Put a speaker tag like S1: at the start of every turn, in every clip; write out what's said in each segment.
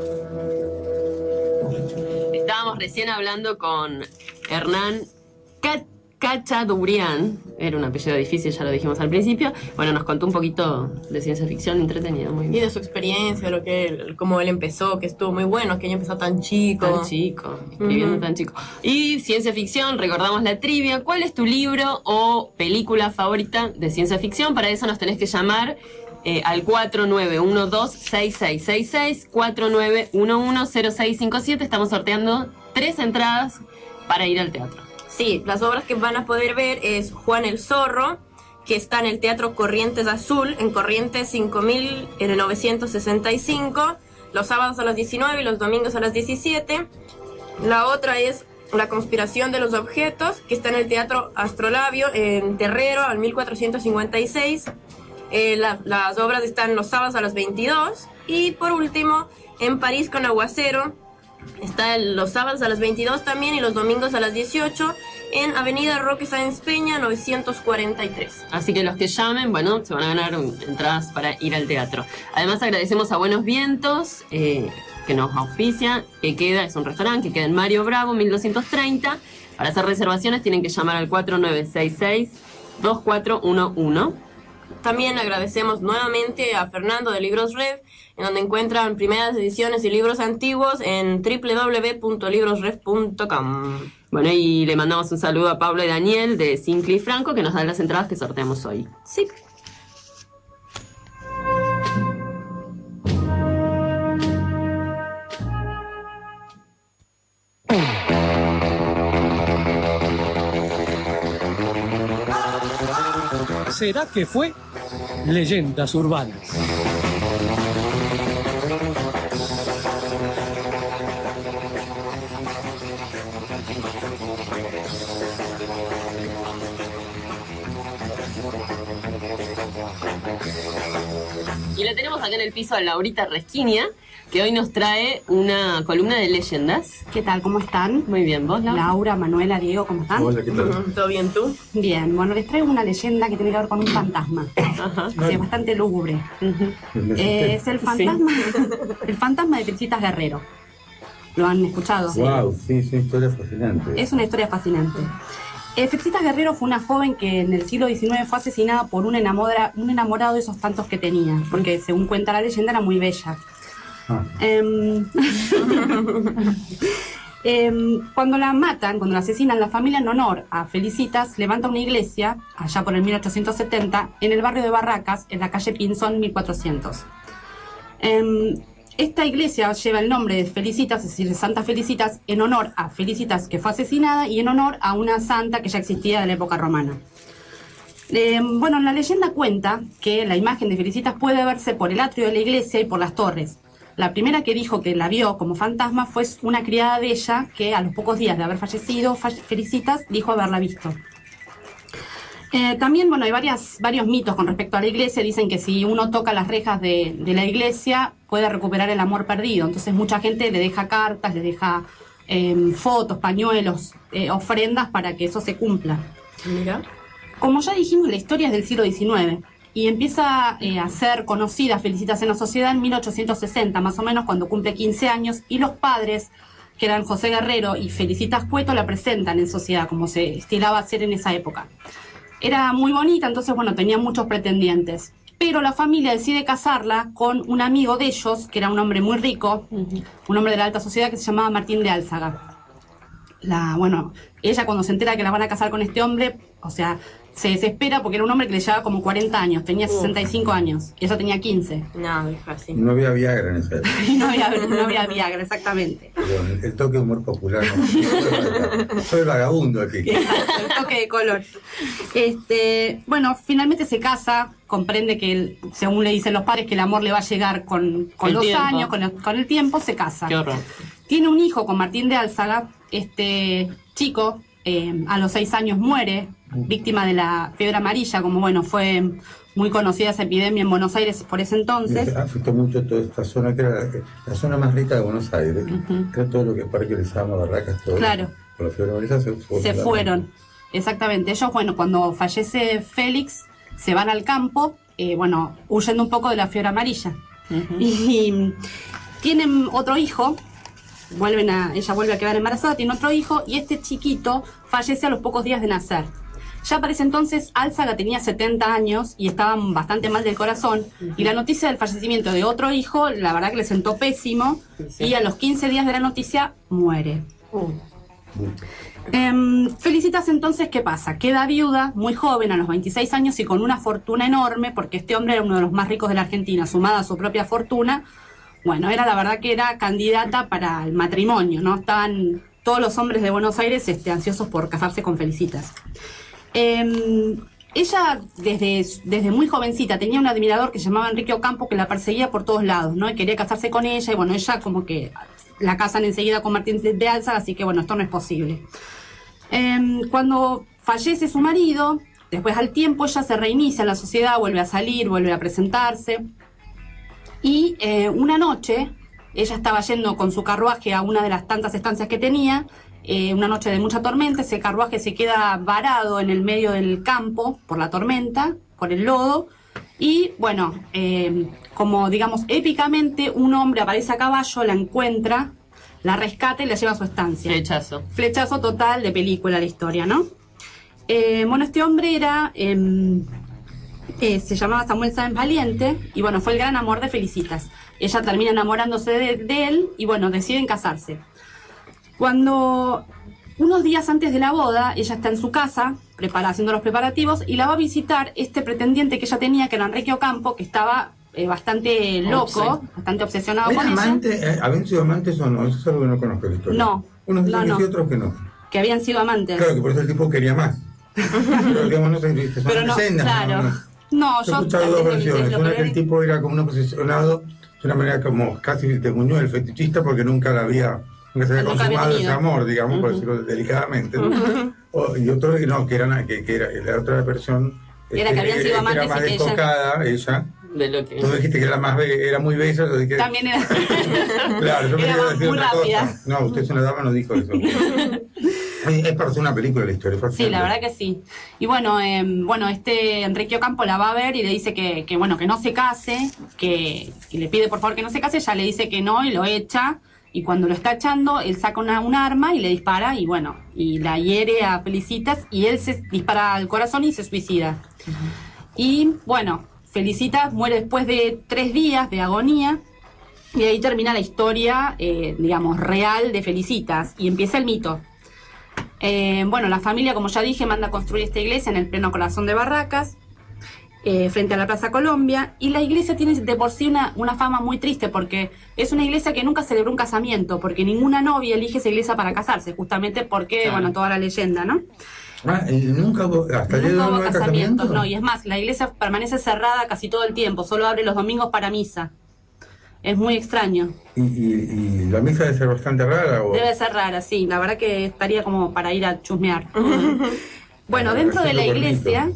S1: Estábamos recién hablando con Hernán Cachadurian, era un apellido difícil, ya lo dijimos al principio. Bueno, nos contó un poquito de ciencia ficción, entretenido, muy bien.
S2: Y de su experiencia, cómo él empezó, que estuvo muy bueno, que ella empezó tan chico.
S1: Escribiendo tan chico. Y ciencia ficción, recordamos la trivia. ¿Cuál es tu libro o película favorita de ciencia ficción? Para eso nos tenés que llamar al 4912-6666, 4911-0657. Estamos sorteando 3 entradas para ir al teatro.
S2: Sí, las obras que van a poder ver es Juan el Zorro, que está en el Teatro Corrientes Azul, en Corrientes 5965, los sábados a las 19 y los domingos a las 17. La otra es La Conspiración de los Objetos, que está en el Teatro Astrolabio, en Terrero, al 1456. Las obras están los sábados a las 22. Y por último, En París con Aguacero, está los sábados a las 22 también y los domingos a las 18 en Avenida Roque Sáenz Peña 943.
S1: Así que los que llamen, bueno, se van a ganar entradas para ir al teatro. Además agradecemos a Buenos Vientos, que nos auspicia, es un restaurante que queda en Mario Bravo 1230. Para hacer reservaciones tienen que llamar al 4966-2411.
S2: También agradecemos nuevamente a Fernando de Libros Ref, en donde encuentran primeras ediciones y libros antiguos en www.librosref.com.
S1: Bueno, y le mandamos un saludo a Pablo y Daniel de Sincli y Franco, que nos dan las entradas que sorteamos hoy.
S2: Sí.
S3: ¿Será que fue? Leyendas urbanas.
S1: Y la tenemos acá en el piso a Laurita Resquinia, que hoy nos trae una columna de leyendas.
S4: ¿Qué tal? ¿Cómo están?
S1: Muy bien, ¿vos, Laura?
S4: Laura, Manuela, Diego, ¿cómo están?
S5: Hola, ¿qué tal?
S2: ¿Todo bien tú?
S4: Bien, bueno, les traigo una leyenda que tiene que ver con un fantasma.
S1: Ajá.
S4: Sí, es bastante lúgubre. Es el fantasma, el fantasma de Felicitas Guerrero. ¿Lo han escuchado?
S5: Wow, sí, es una historia fascinante.
S4: Es una historia fascinante. Felicitas Guerrero fue una joven que en el siglo XIX fue asesinada por un enamorado de esos tantos que tenía, porque según cuenta la leyenda era muy bella. Cuando la matan, cuando la asesinan, la familia en honor a Felicitas levanta una iglesia, allá por el 1870, en el barrio de Barracas, en la calle Pinzón 1400. Esta iglesia lleva el nombre de Felicitas, es decir, de Santa Felicitas, en honor a Felicitas, que fue asesinada, y en honor a una santa que ya existía de la época romana. Bueno, la leyenda cuenta que la imagen de Felicitas puede verse por el atrio de la iglesia y por las torres. La primera que dijo que la vio como fantasma fue una criada de ella que a los pocos días de haber fallecido, Felicitas dijo haberla visto. También, bueno, hay varios mitos con respecto a la iglesia. Dicen que si uno toca las rejas de la iglesia puede recuperar el amor perdido. Entonces mucha gente le deja cartas, le deja fotos, pañuelos, ofrendas para que eso se cumpla.
S2: Mira.
S4: Como ya dijimos, la historia es del siglo XIX. Y empieza a ser conocida Felicitas en la sociedad en 1860, más o menos, cuando cumple 15 años, y los padres, que eran José Guerrero y Felicitas Cueto, la presentan en sociedad, como se estilaba hacer en esa época. Era muy bonita, entonces, bueno, tenía muchos pretendientes. Pero la familia decide casarla con un amigo de ellos, que era un hombre muy rico, un hombre de la alta sociedad que se llamaba Martín de Álzaga. Ella cuando se entera que la van a casar con este hombre, o sea, se desespera porque era un hombre que le llevaba como 40 años, tenía 65 años, y ella tenía 15.
S2: No, es así.
S5: No había Viagra en esa época.
S4: no había Viagra, exactamente.
S5: Perdón, el toque de humor popular. No. Soy el vagabundo aquí.
S4: El toque de color. Bueno, finalmente se casa, comprende que, según le dicen los padres, que el amor le va a llegar con los
S1: tiempo.
S4: años, con el tiempo, se casa.
S1: Qué horror.
S4: Tiene un hijo con Martín de Álzaga. Este chico a los 6 años muere, víctima de la fiebre amarilla, como bueno, fue muy conocida esa epidemia en Buenos Aires por ese entonces.
S5: Afectó mucho toda esta zona, que era la zona más rica de Buenos Aires. Creo todo lo que es Parque Lezama, Barracas, todo.
S4: Claro.
S5: Con la fiebre amarilla
S4: se fueron. Exactamente. Ellos, bueno, cuando fallece Félix, se van al campo, huyendo un poco de la fiebre amarilla. Tienen otro hijo, ella vuelve a quedar embarazada, tiene otro hijo, y este chiquito fallece a los pocos días de nacer. Ya para ese entonces Álzaga tenía 70 años y estaba bastante mal del corazón, y la noticia del fallecimiento de otro hijo, la verdad que le sentó pésimo, y a los 15 días de la noticia muere. Felicitas entonces, ¿qué pasa? Queda viuda, muy joven, a los 26 años, y con una fortuna enorme, porque este hombre era uno de los más ricos de la Argentina, sumada a su propia fortuna. Bueno, era la verdad que era candidata para el matrimonio, ¿no? Estaban todos los hombres de Buenos Aires ansiosos por casarse con Felicitas. Ella, desde muy jovencita, tenía un admirador que se llamaba Enrique Ocampo, que la perseguía por todos lados, ¿no? Y quería casarse con ella, y bueno, ella como que la casan enseguida con Martín de Álzaga, así que bueno, esto no es posible. Cuando fallece su marido, después al tiempo ella se reinicia en la sociedad, vuelve a salir, vuelve a presentarse. Y una noche, ella estaba yendo con su carruaje a una de las tantas estancias que tenía, una noche de mucha tormenta, ese carruaje se queda varado en el medio del campo por la tormenta, por el lodo, y bueno, como digamos épicamente, un hombre aparece a caballo, la encuentra, la rescata y la lleva a su estancia.
S1: Flechazo. Flechazo
S4: total de película la historia, ¿no? Bueno, este hombre era... se llamaba Samuel Sáenz Valiente, y bueno, fue el gran amor de Felicitas. Ella termina enamorándose de él, y bueno, deciden casarse. Cuando, unos días antes de la boda, ella está en su casa, haciendo los preparativos, y la va a visitar este pretendiente que ella tenía, que era Enrique Ocampo, que estaba bastante loco, bastante obsesionado con ella.
S5: ¿Habían sido amantes o no? Eso es algo que no conozco la historia.
S4: No.
S5: Unos dicen que sí, otros que no.
S4: Que habían sido amantes.
S5: Claro, que por eso el tipo quería más. Pero digamos, no sé,
S4: pero no,
S5: leyendas,
S4: claro. No,
S5: yo he escuchado dos versiones. Una que el tipo era como un obsesionado, de una manera como casi de Muñoz, el fetichista, porque nunca se había consumado ese amor, digamos, por decirlo delicadamente. Y otro que era la otra versión,
S4: era que habían sido amantes,
S5: era más descocada ella.
S1: De lo que...
S5: Tú dijiste que era muy bella. Que...
S4: También era.
S5: Claro, yo me iba a decir
S4: muy
S5: otra
S4: rápida.
S5: cosa. No, usted es una dama, no dijo eso. Es para hacer una película la historia.
S4: Sí, la verdad que sí. Y bueno, este Enrique Ocampo la va a ver y le dice que no se case, y le pide por favor que no se case. Ella le dice que no y lo echa. Y cuando lo está echando, él saca un arma y le dispara, y bueno, y la hiere a Felicitas, y él se dispara al corazón y se suicida. Y bueno, Felicitas muere después de 3 días de agonía, y ahí termina la historia, digamos, real de Felicitas, y empieza el mito. Bueno, la familia, como ya dije, manda a construir esta iglesia en el pleno corazón de Barracas, frente a la Plaza Colombia, y la iglesia tiene de por sí una fama muy triste, porque es una iglesia que nunca celebró un casamiento, porque ninguna novia elige esa iglesia para casarse, justamente porque, claro, bueno, toda la leyenda, ¿no?
S5: Nunca hubo, hasta el día de hoy no hay casamientos.
S4: No, y es más, la iglesia permanece cerrada casi todo el tiempo, solo abre los domingos para misa. Es muy extraño.
S5: ¿Y la misa debe ser bastante rara? ¿O?
S4: Debe ser rara, sí, la verdad que estaría como para ir a chusmear. Bueno, dentro de la iglesia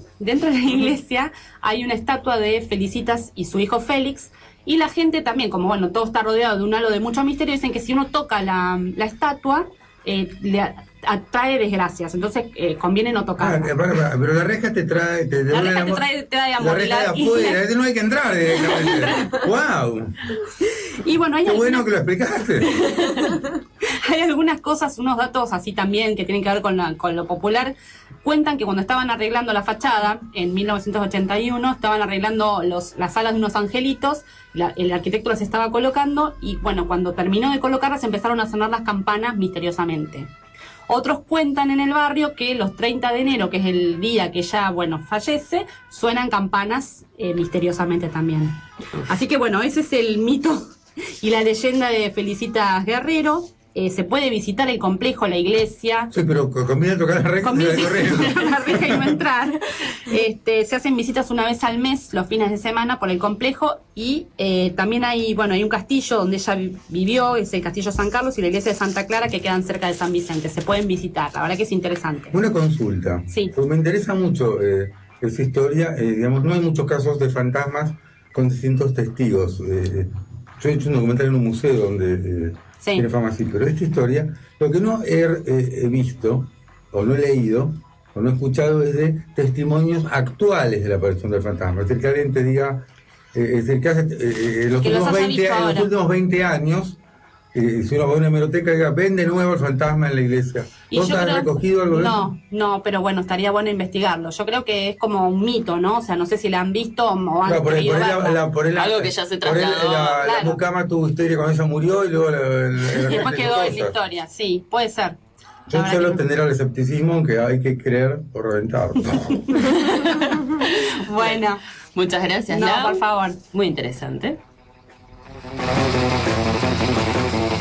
S4: hay una estatua de Felicitas y su hijo Félix, y la gente también, como bueno, todo está rodeado de un halo de mucho misterio, dicen que si uno toca la estatua, le atrae desgracias, entonces conviene no tocarla.
S5: Pero la reja te trae...
S4: La reja te trae amor.
S5: La reja de afuera, no hay que entrar directamente. ¡Wow!
S4: Y bueno,
S5: qué bueno que lo explicaste.
S4: Hay algunas cosas, unos datos así también que tienen que ver con lo popular. Cuentan que cuando estaban arreglando la fachada, en 1981, estaban arreglando las alas de unos angelitos, el arquitecto las estaba colocando, y bueno, cuando terminó de colocarlas empezaron a sonar las campanas misteriosamente. Otros cuentan en el barrio que los 30 de enero, que es el día que ella, bueno, fallece, suenan campanas misteriosamente también. Así que bueno, ese es el mito y la leyenda de Felicitas Guerrero. Se puede visitar el complejo, la iglesia.
S5: Sí, pero conviene tocar la reja
S4: y no entrar. Se hacen visitas una vez al mes, los fines de semana, por el complejo, y también hay un castillo donde ella vivió, es el Castillo San Carlos, y la iglesia de Santa Clara, que quedan cerca de San Vicente. Se pueden visitar, la verdad que es interesante.
S5: Una consulta.
S4: Sí.
S5: Pues me interesa mucho esa historia. Digamos, no hay muchos casos de fantasmas con distintos testigos. Yo he hecho un documental en un museo donde...
S4: Sí.
S5: Tiene fama así, pero esta historia, lo que no he visto, o no he leído, o no he escuchado, es de testimonios actuales de la aparición del fantasma. Es decir, que alguien te diga, es el que hace los últimos 20 años. Si uno va a una hemeroteca, diga, ven de nuevo el fantasma en la iglesia. ¿Vos has recogido algo de eso?
S4: No, pero bueno, estaría bueno investigarlo. Yo creo que es como un mito, ¿no? O sea, no sé si la han visto o han querido verla.
S1: Algo que ya se trasladó.
S5: La mucama tuvo historia cuando ella murió y luego
S4: y después quedó en la historia, sí, puede ser.
S5: Yo suelo tender al escepticismo, aunque hay que creer o reventar.
S4: Bueno.
S1: Muchas gracias,
S4: Lau. Por favor.
S1: Muy interesante.